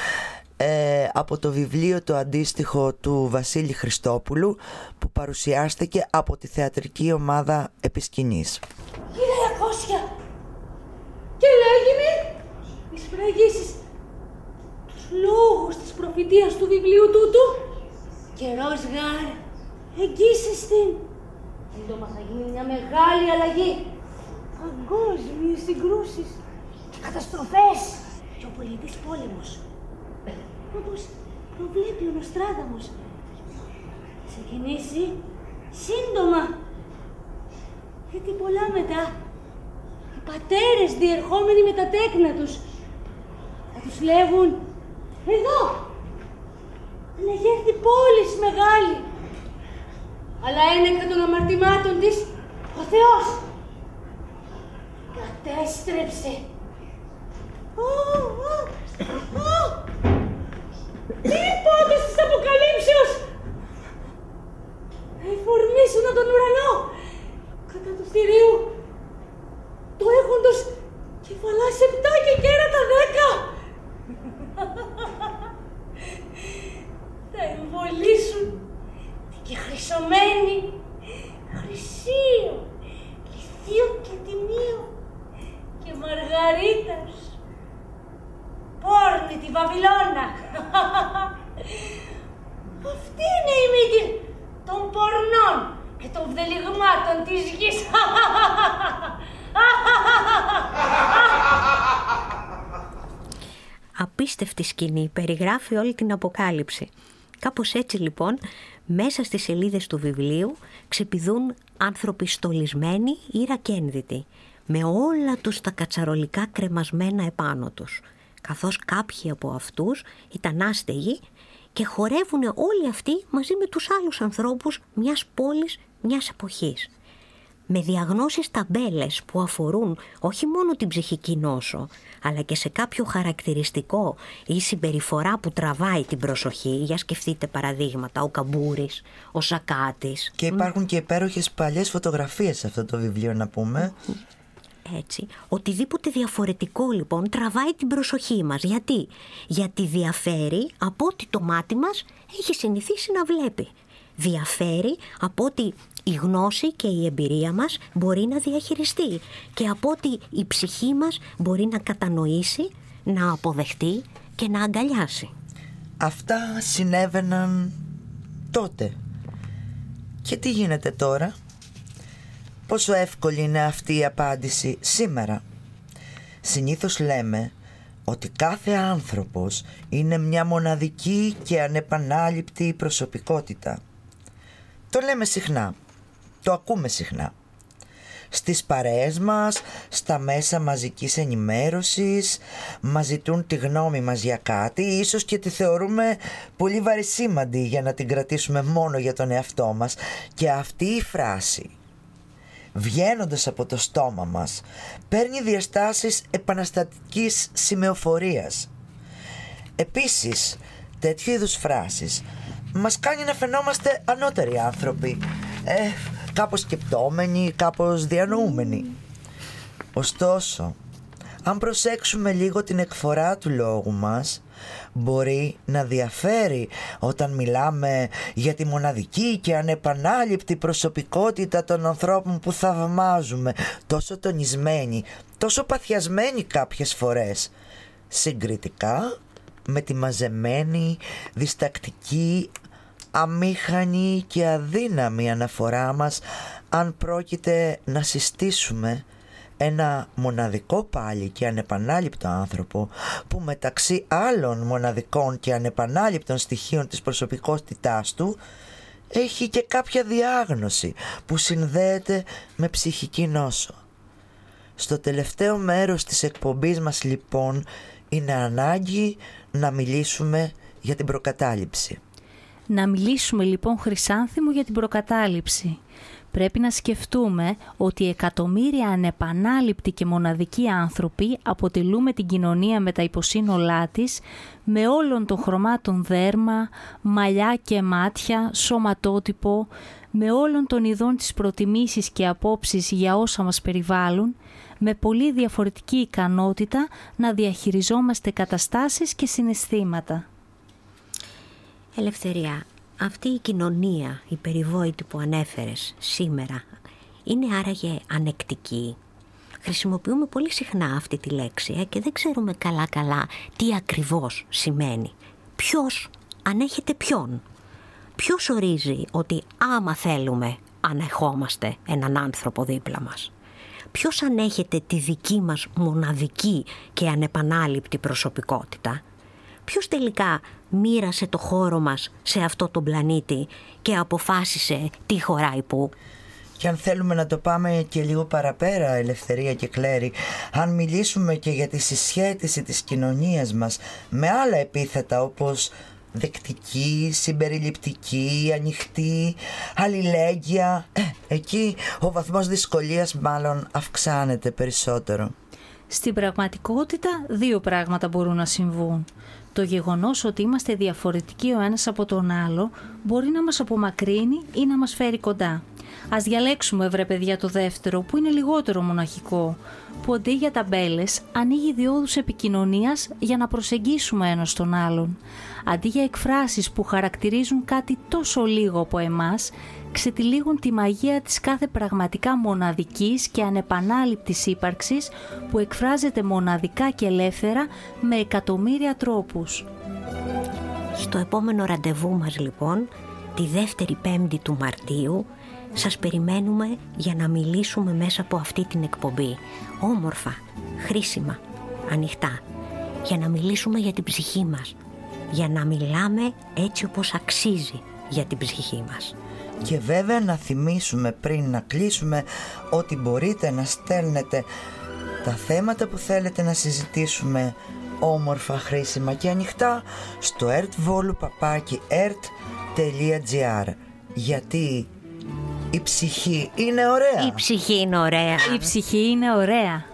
ε, από το βιβλίο το αντίστοιχο του Βασίλη Χριστόπουλου, που παρουσιάστηκε από τη θεατρική ομάδα Επισκηνής. Κύριε Κώσια, και λέγει με τις προηγήσεις, τους λόγους της προφητείας του βιβλίου τούτου. Καιρός γάρ, εγγύσες την. Σύντομα θα γίνει μια μεγάλη αλλαγή. Παγκόσμιες συγκρούσεις, καταστροφές και ο πολιτής πόλεμος. Όπως προβλέπει ο Νοστράδαμος. Θα ξεκινήσει σύντομα. Γιατί πολλά μετά οι πατέρες διερχόμενοι με τα τέκνα τους θα τους λέγουν, εδώ αναγέρθη πόλης μεγάλη, αλλά ένεκα των αμαρτημάτων της ο Θεός κατέστρεψε. Ω, ω, ω, τι υπότες της Αποκαλύψεως θα εφορμήσουν τον ουρανό κατά του θηρίου το έχοντος κεφαλάς επτά και κέρατα δέκα. Θα εμβολήσουν και χρυσωμένη, χρυσίο, λιθίο και τιμίο και μαργαρίτας. Πόρνη τη Βαβυλώνα. Αυτή είναι η μύτη των πορνών και των βδελιγμάτων της γης. Απίστευτη σκηνή, περιγράφει όλη την Αποκάλυψη. Κάπως έτσι λοιπόν, μέσα στις σελίδες του βιβλίου ξεπηδούν άνθρωποι στολισμένοι ή ρακένδυτοι, με όλα τους τα κατσαρολικά κρεμασμένα επάνω τους, καθώς κάποιοι από αυτούς ήταν άστεγοι και χορεύουν όλοι αυτοί μαζί με τους άλλους ανθρώπους μιας πόλης, μιας εποχής, με διαγνώσεις ταμπέλες που αφορούν όχι μόνο την ψυχική νόσο, αλλά και σε κάποιο χαρακτηριστικό ή συμπεριφορά που τραβάει την προσοχή. Για σκεφτείτε παραδείγματα, ο Καμπούρης, ο Σακάτης. Και υπάρχουν και υπέροχες παλιές φωτογραφίες σε αυτό το βιβλίο, να πούμε. Έτσι, οτιδήποτε διαφορετικό λοιπόν τραβάει την προσοχή μας. Γιατί? Γιατί διαφέρει από ό,τι το μάτι μας έχει συνηθίσει να βλέπει. διαφέρει από ότι η γνώση και η εμπειρία μας μπορεί να διαχειριστεί και από ότι η ψυχή μας μπορεί να κατανοήσει, να αποδεχτεί και να αγκαλιάσει. Αυτά συνέβαιναν τότε. Και τι γίνεται τώρα? Πόσο εύκολη είναι αυτή η απάντηση σήμερα? Συνήθως λέμε ότι κάθε άνθρωπος είναι μια μοναδική και ανεπανάληπτη προσωπικότητα. Το λέμε συχνά, το ακούμε συχνά. Στις παρέες μας, στα μέσα μαζικής ενημέρωσης, μας ζητούν τη γνώμη μας για κάτι, ίσως και τη θεωρούμε πολύ βαρισίμαντη για να την κρατήσουμε μόνο για τον εαυτό μας. Και αυτή η φράση, βγαίνοντας από το στόμα μας, παίρνει διαστάσεις επαναστατικής σημεοφορίας. Επίσης, τέτοιου είδους φράσεις μας κάνει να φαινόμαστε ανώτεροι άνθρωποι, ε, κάπως σκεπτόμενοι, κάπως διανοούμενοι. Ωστόσο, αν προσέξουμε λίγο την εκφορά του λόγου μας, μπορεί να διαφέρει όταν μιλάμε για τη μοναδική και ανεπανάληπτη προσωπικότητα των ανθρώπων που θαυμάζουμε, τόσο τονισμένη, τόσο παθιασμένη κάποιες φορές, συγκριτικά με τη μαζεμένη, διστακτική, αμήχανη και αδύναμη αναφορά μας αν πρόκειται να συστήσουμε ένα μοναδικό πάλι και ανεπανάληπτο άνθρωπο που μεταξύ άλλων μοναδικών και ανεπανάληπτων στοιχείων της προσωπικότητάς του έχει και κάποια διάγνωση που συνδέεται με ψυχική νόσο. Στο τελευταίο μέρος της εκπομπής μας λοιπόν είναι ανάγκη να μιλήσουμε για την προκατάληψη. Να μιλήσουμε λοιπόν, Χρυσάνθη μου, για την προκατάληψη. Πρέπει να σκεφτούμε ότι εκατομμύρια ανεπανάληπτοι και μοναδικοί άνθρωποι αποτελούμε την κοινωνία με τα υποσύνολά της, με όλων των χρωμάτων δέρμα, μαλλιά και μάτια, σωματότυπο, με όλων των ειδών της προτιμήσεις και απόψεις για όσα μας περιβάλλουν, με πολύ διαφορετική ικανότητα να διαχειριζόμαστε καταστάσεις και συναισθήματα. Ελευθερία, αυτή η κοινωνία, η περιβόητη που ανέφερες σήμερα, είναι άραγε ανεκτική? Χρησιμοποιούμε πολύ συχνά αυτή τη λέξη ε, και δεν ξέρουμε καλά-καλά τι ακριβώς σημαίνει. Ποιος ανέχεται ποιον? Ποιος ορίζει ότι άμα θέλουμε ανεχόμαστε έναν άνθρωπο δίπλα μας? Ποιος ανέχεται τη δική μας μοναδική και ανεπανάληπτη προσωπικότητα? Ποιος τελικά μοίρασε το χώρο μας σε αυτό τον πλανήτη και αποφάσισε τι χωράει πού? Και αν θέλουμε να το πάμε και λίγο παραπέρα, Ελευθερία και Κλέρη, αν μιλήσουμε και για τη συσχέτιση της κοινωνίας μας με άλλα επίθετα όπως δεκτική, συμπεριληπτική, ανοιχτή, αλληλέγγυα, ε, εκεί ο βαθμός δυσκολίας μάλλον αυξάνεται περισσότερο. Στην πραγματικότητα δύο πράγματα μπορούν να συμβούν. Το γεγονός ότι είμαστε διαφορετικοί ο ένας από τον άλλο μπορεί να μας απομακρύνει ή να μας φέρει κοντά. Ας διαλέξουμε, βρε παιδιά, το δεύτερο που είναι λιγότερο μοναχικό, που αντί για ταμπέλες ανοίγει διόδους επικοινωνίας για να προσεγγίσουμε ένας τον άλλον. Αντί για εκφράσεις που χαρακτηρίζουν κάτι τόσο λίγο από εμάς, ξετυλίγουν τη μαγεία της κάθε πραγματικά μοναδικής και ανεπανάληπτης ύπαρξης που εκφράζεται μοναδικά και ελεύθερα με εκατομμύρια τρόπους. Στο επόμενο ραντεβού μας λοιπόν, τη δεύτερη Πέμπτη του Μαρτίου, σας περιμένουμε για να μιλήσουμε μέσα από αυτή την εκπομπή. Όμορφα, χρήσιμα, ανοιχτά. Για να μιλήσουμε για την ψυχή μας. Για να μιλάμε έτσι όπως αξίζει για την ψυχή μας. Και βέβαια να θυμίσουμε πριν να κλείσουμε ότι μπορείτε να στέλνετε τα θέματα που θέλετε να συζητήσουμε όμορφα, χρήσιμα και ανοιχτά στο ερτβόλου παπάκι ερτ τελεία τζι άρ. Γιατί η ψυχή είναι ωραία. Η ψυχή είναι ωραία. Η ψυχή είναι ωραία.